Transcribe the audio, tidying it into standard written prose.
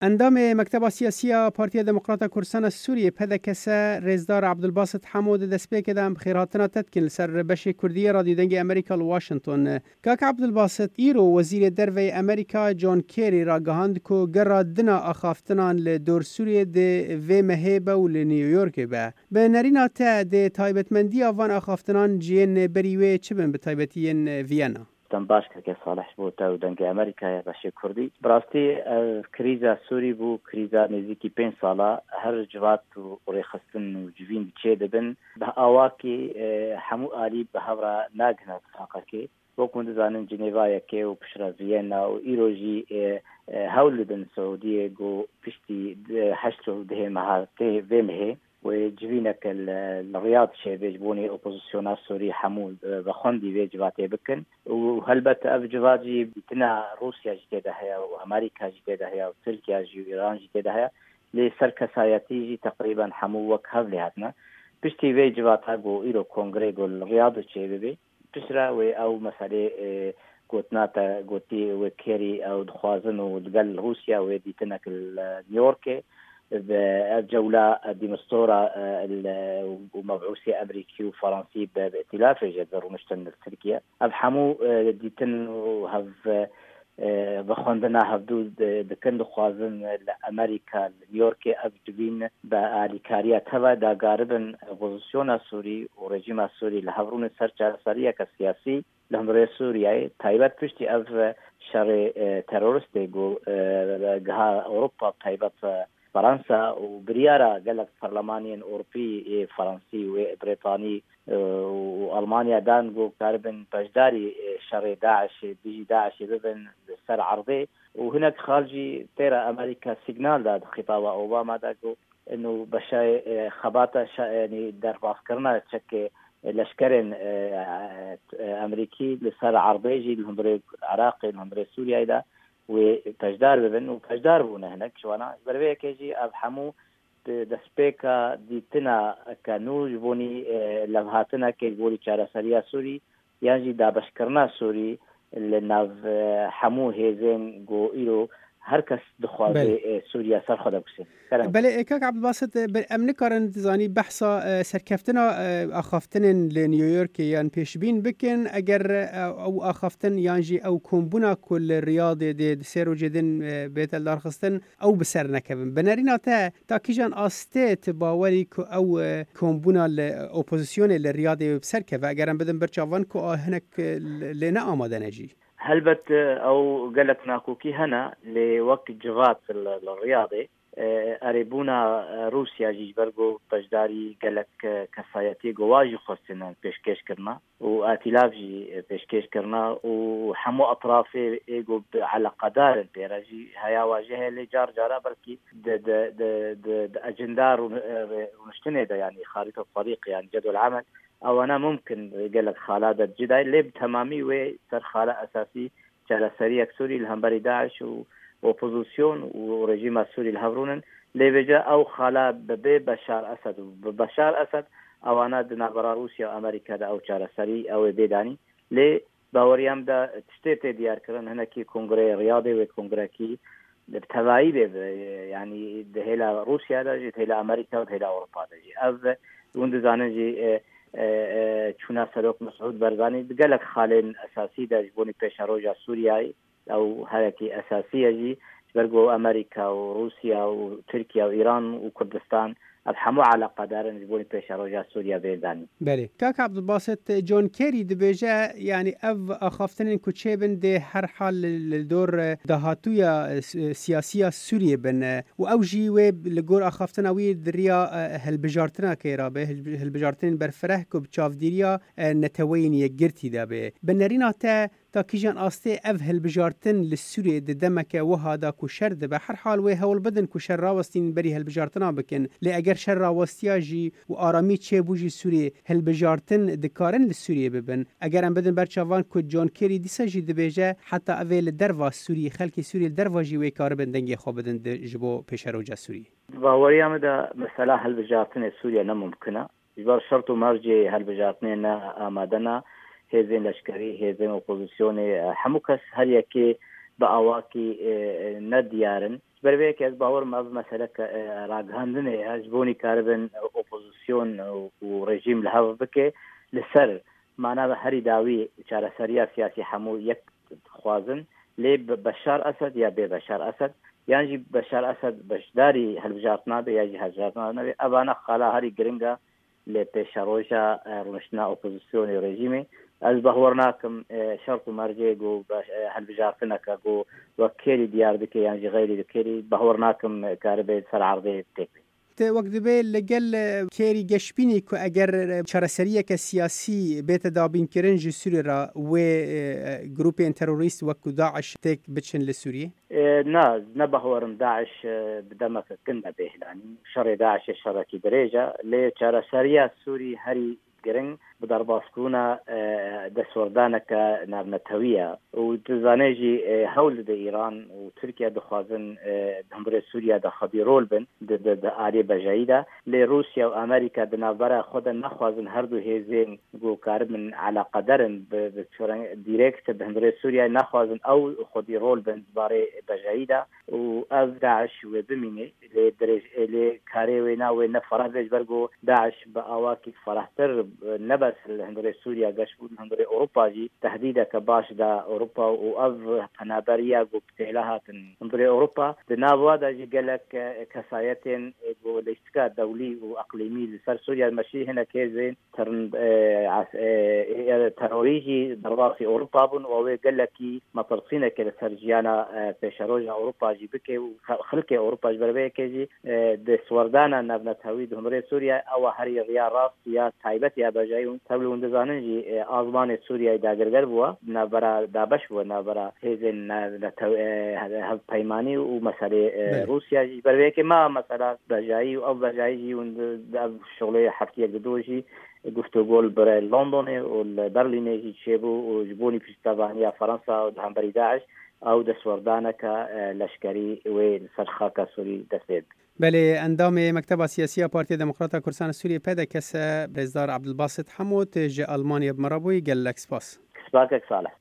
اندام مکتب سیاسی پارتی دموکرات کردستان سوریه پدکس رزدار عبدالباسط حمود دسپیک دم خیراتنا تدکن سر بش کردی رادیو دنگ امریکا واشنطن. کاک عبدالباسط ایرو وزیر دروی امریکا جان کیری را گهاند کو گرا دنا اخافتنان لدور سوریه ده و مهیبه و لنیویورک به نرینا تا ده تایبتمندی آوان اخافتنان جین بریوه چبن به تایبتین وینا. باش که صالح بود و دنگ امریکا باشه کردی براستی کریزا سوری بو کریزا نزدیکی 5 ساله هر جوات و رخصتن و جوین چه دبن به آواکی همو عالی به هورا ناگنا تفاقه وكون زانن جنيفا يكي وبشرا فيينا وإيروجي هول دن سعودية جو بشتي حشتو ده مهارتي فيمه وجبينك الرياض شيء بيجبوني اوبوزيسيونال سوري حمود بخندي بيجباتي بكن وهلبت افجواجي بتنا روسيا جديده هي وامريكا جديده هي وتركيا وايران جديده هي لسركسايتي تقريبا حمو وك هفلياتنا بشتي بيجباتها جو ايرو كونغري جو الرياض شيء بي بشرا او مساله قوتناتا قوتي وكيري او دخوازن ودقل روسيا وديتنك نيويورك بجولة ديمستورة ومبعوثي أمريكي وفرنسي بائتلاف جدر ومشتن تركيا أبحمو ديتن وهف بخوندنا هفدود دكن دخوازن لأمريكا نيويورك أبجبين بآليكاريا تبا دا غاربن بوزيسيون سوري ورجيم سوري لهورون سرچار سرية كسياسي لهم سوريا تايبت پشتي أف شر ترورست جو جها أوروبا تايبت فرنسا وبريارة قالك برلمانيين أوروبي فرنسي وبريطاني وألمانيا دانجو كاربن بجداري شر داعش بيجي داعش ببن سر عرضي وهناك خارجي ترى أمريكا سيجنال داد خطاب أوباما داكو إنه بشاي خباطة يعني در بافكرنا تشكي لشكرن أمريكي لسر عرضي جي لهم عراقي لهم سوريا دا وتجدار ببن وتجدار بونا هناك شوانا بربيه كيجي أبحمو دسبيكا ديتنا كانو جبوني لبهاتنا كيقولي چارة سريا سوري يعني دا بشكرنا سوري لناف حمو هيزين جو إيرو هر کس دخوازه سوریا سر خدا بسید. بله کاک عبدالباسط امن کارن زانی بحثا سرکفتنا آخافتن لنیویورک یان پیشبین بکن اگر او آخافتن یانجی او کمبونا کل ریاض ده سر و جدن بیت الدار خستن او بسر نکبن بنارین تا کیجان آسته تباوری که او کمبونا اپوزیسیون لریاض بسر که و اگرم بدن برچاوان که هنک لنا آماده نجی. هلبت او قالت ناكوكي هنا لوقت جغات الرياضي اريبونا روسيا جيجبرغو بجداري قالك كفايتي قواجي خصنا بيشكيش كرنا واتلاف جي بيشكيش كرنا وحمو اطرافي ايجو على قدار بيراجي هيا واجهه اللي جار جارا بلكي د اجندار ونشتني ده يعني خارطه الطريق يعني جدول العمل او انا ممكن قالك خالد الجداي اللي بتمامي وسر خاله اساسي على سريع سوري الهمبري داعش واوبوزيسيون ورجيم السوري الهبرونن اللي بجا او خاله ببشار اسد وبشار اسد او انا دنا برا روسيا وامريكا دا او على سريع او بيداني لي باوريام دا تشتيت ديار كرن هنا كي كونغري رياضي وكونغري بتواعي يعني هلا روسيا دا جت هلا امريكا وهلا اوروبا دا جي اف وند زانجي چونا سروک مسعود برزانی دقلك خالين اساسي دا جبوني پیش روجا سورياي او حركي اساسيه جي برغو امريكا وروسيا وتركيا وايران وكردستان الحمو على قدر نجبوني پیش روجا سوريا بيداني. بله كاك عبدالباسط جون كيري دبيجا يعني اخافتن كوتشيبن ده هر حال الدور دهاتويا سياسيه سوريا بن واوجي ويب لغور اخافتن وي دريا هالبجارتنا كيرابه هالبجارتن برفره كو بچافديريا نتوين يگرتي دابه بنرينا تا کیجان آسته اف هالبجارتن للسوري دمك وهذا كشر ده هر حال و هول بدن كشر راوستين بري هالبجارتنا بكن لا اگر شر راوستياجي و آرامی چه بوجي سوري هالبجارتن دکارن للسوري ببن اگر ام بدن برچاوان کو جون كيري ديساجي دبيجه حتى اول دروا سوري خلق سوري دروا جي و کار بندنگي خو بدن جبو پیشروجا سوري باوريام ده مساله هالبجارتن سوريا نممكنه يبقى شرط مرجع هالبجارتن آمادنا هزين لشكري هزين اوبوزيسيون حموكس هر يكي بأواكي نديارن بربيك از باور ما بمسألة راجهاندن أجبوني كاربن أوبوزيسيون ورجيم لهذا بك لسر معنا هري داوي شارع سريع سياسي حمو يك خوازن لي بشار أسد يا بشار أسد يعني بشار أسد بشداري هالبجارتنا بي يجي هالبجارتنا بي أبانا خلا هري جرينجا لبيشاروجا رمشنا أوبوزيسيون رجيمي از بهورناكم شرط مرجع جو هالبجارتنا كجو وكيري ديار بك يعني غيري كيري بهورناكم كاربي سر عرضي تكبي وقت به لگل کری گشبینی که اگر چراسریه که سیاسی بیت دابین کرن جی سوری را و گروپ تروریست وکو داعش تک بچن لسوریه؟ نه بهورم داعش بدمك كنا به يعني شر داعش شركي درجة لچراسریه سوری هری گرنگ بدرباسكونا دسوردانك نابنتهوية وتزانيجي هول دا إيران وتركيا دخوازن دهمبري سوريا دا خبيرول بن دا آلي بجايدة لروسيا وأمريكا دنابرا خودا نخوازن هردو هيزين جو كارمن على قدرن ديريكت دهمبري سوريا نخوازن أو خودي رول بن باري بجايدة وأف داعش وبميني لكاريوينا ونفرازج برغو داعش بأواكي فرحتر نبس هندري سوريا قشبون هندري أوروبا جي تهديدا كباش دا أوروبا وأف هنابريا قبتلها هندري أوروبا دنابوا دا جي قالك كسايتين والاستكاء دولي وأقليمي لسر سوريا المشي هنا كيزين تروريجي ضربات أوروبا بون وهو قالك مطرسينة كالسرجيانا بيشاروجا أوروبا جي بكي وخلق أوروبا جبربية كيجي دي سوردانا نبنت هويد هندري سوريا أو هري رياض راس يا تايبت يا بجايون تبلو اندزاننجي آزمان سوريا داگرگر بوا نابرا دابش بوا نابرا هزن هذا پیمانی و مسئله روسیا جی بروی که ما مسئله بجایی و بجایی جی و شغله حفتی گدوشی گفتگول برای لندن و برلین جی چبو و جبونی پیشتابانی فرانسا و همبری داعش او دسوردانك لشکری و سرخاک سوری دستید. بله اندام مکتب سیاسی پارتی دموکرات کردستان سوریه پیدا کس برزدار عبدالباسط حمود جه آلمانیا بمرابوی گل لکسپاس. سپاس صالح.